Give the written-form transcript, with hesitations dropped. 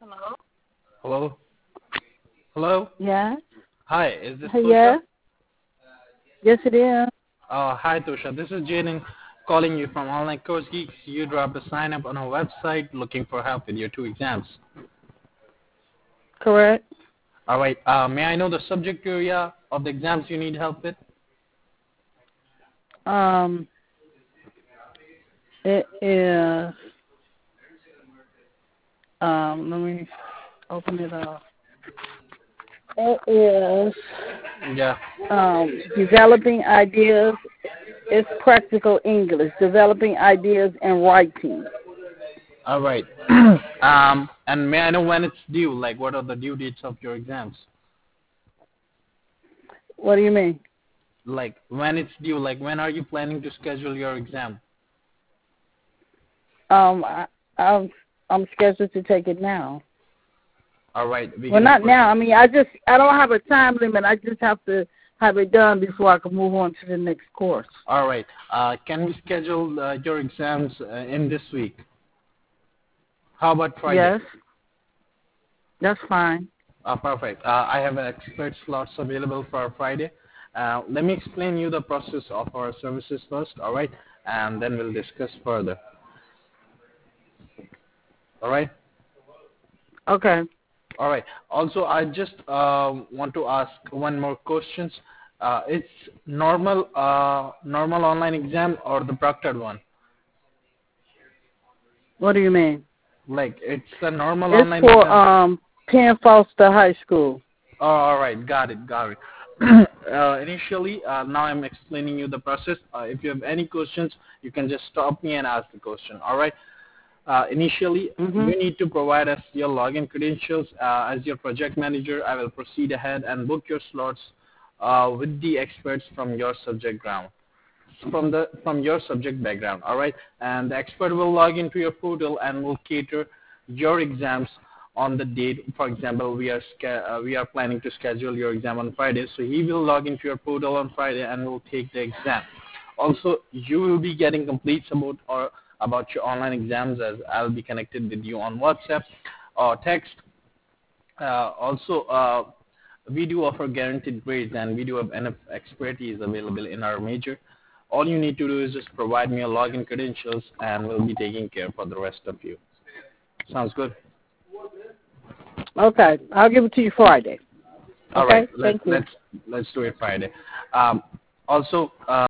Hello? Hello? Yeah. Hi, is this Tosha? Yeah. Yes, it is. Hi, Tosha. This is Jaden calling you from Online Course Geeks. You dropped a sign up on our website looking for help with your two exams. Correct. All right. May I know the subject area of the exams you need help with? Um, it is. Let me open it up. It is Yeah. developing ideas. It's practical English. Developing ideas and writing. All right. And may I know when it's due? Like, what are the due dates of your exams? What do you mean? Like, when it's due? Like, when are you planning to schedule your exam? I'm scheduled to take it now. All right. Well, not now. I mean, I don't have a time limit. I just have to have it done before I can move on to the next course. All right. Can we schedule your exams in this week? How about Friday? Yes. That's fine. Perfect. I have expert slots available for Friday. Let me explain you the process of our services first, all right? And then we'll discuss further. All right? Okay. All right. Also, I just want to ask one more question. It's normal online exam or the proctored one? What do you mean? Like, it's a normal It's online for exam? Penn Foster High School. Oh, all right, got it. Initially, now I'm explaining you the process. If you have any questions, you can just stop me and ask the question. All right. Initially, you need to provide us your login credentials. As your project manager, I will proceed ahead and book your slots with the experts from your subject ground. From your subject background, all right, and the expert will log into your portal and will cater your exams on the date. For example, we are planning to schedule your exam on Friday, so he will log into your portal on Friday and will take the exam. Also, you will be getting complete support about your online exams, as I'll be connected with you on WhatsApp or text. Also, we do offer guaranteed grades, and we do have enough expertise available in our major. All you need to do is just provide me your login credentials, and we'll be taking care for the rest of you. Sounds good? Okay, I'll give it to you Friday. All okay? right, Thank you. let's do it Friday. Also,